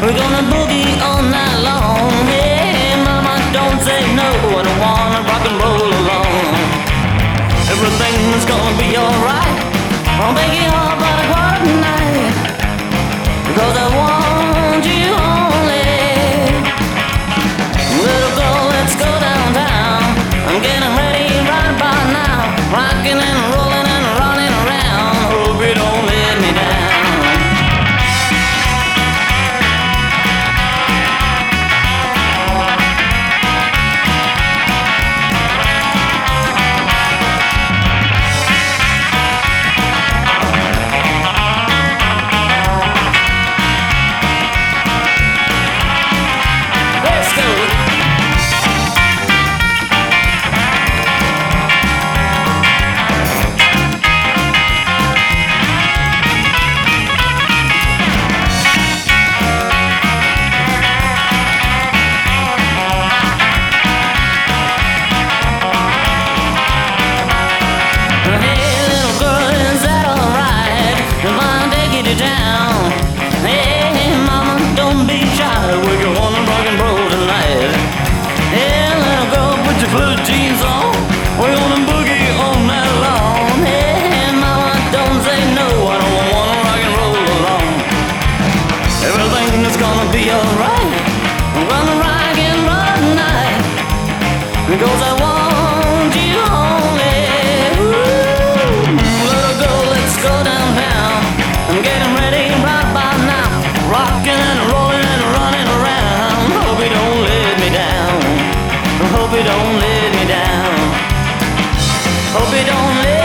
We're gonna boogie all night long. Hey, mama, don't say no. I don't wanna rock and roll alone. Everything's gonna be alright. I'll make it all by the quiet night, because I want you only. Little girl, let's go downtown. I'm getting ready right by now. Rocking and rolling and running around. Hope you don't let me down. Down. Hey, mama, don't be shy. We're gonna rock and roll tonight. Hey, little girl, put your blue jeans on. We're gonna boogie all night long. Hey, mama, don't say no. I don't wanna rock and roll alone. Everything is gonna be alright. I'm gonna rock and roll tonight, because I want you only. Ooh, little girl, let's go downtown. I'm getting ready right by now. Rocking and rolling and running around. Hope you don't let me down. Hope you don't let me down. Hope you don't let